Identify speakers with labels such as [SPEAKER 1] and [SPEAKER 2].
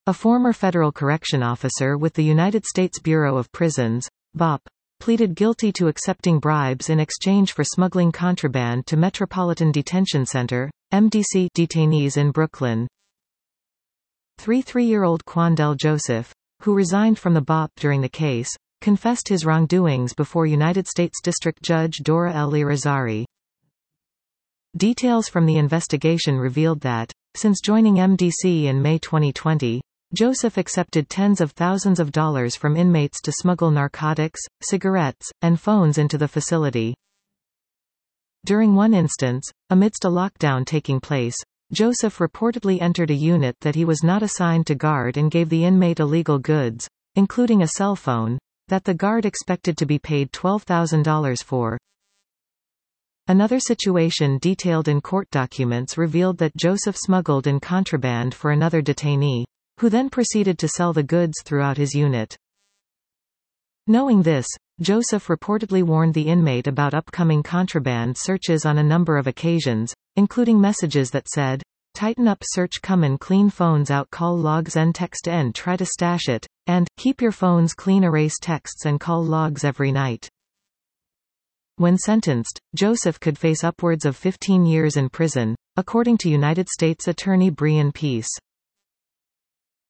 [SPEAKER 1] A former federal correction officer with the United States Bureau of Prisons, BOP, pleaded guilty to accepting bribes in exchange for smuggling contraband to Metropolitan Detention Center, MDC detainees in Brooklyn. 33-year-old Quandel Joseph, who resigned from the BOP during the case, confessed his wrongdoings before United States District Judge Dora L. Irizarry. Details from the investigation revealed that, since joining MDC in May 2020, Joseph accepted tens of thousands of dollars from inmates to smuggle narcotics, cigarettes, and phones into the facility. During one instance, amidst a lockdown taking place, Joseph reportedly entered a unit that he was not assigned to guard and gave the inmate illegal goods, including a cell phone, that the guard expected to be paid $12,000 for. Another situation detailed in court documents revealed that Joseph smuggled in contraband for another detainee, who then proceeded to sell the goods throughout his unit. Knowing this, Joseph reportedly warned the inmate about upcoming contraband searches on a number of occasions, including messages that said, "Tighten up, search, come and clean phones out, call logs and text and try to stash it," and "Keep your phones clean, erase texts and call logs every night." When sentenced, Joseph could face upwards of 15 years in prison, according to United States Attorney Brian Peace.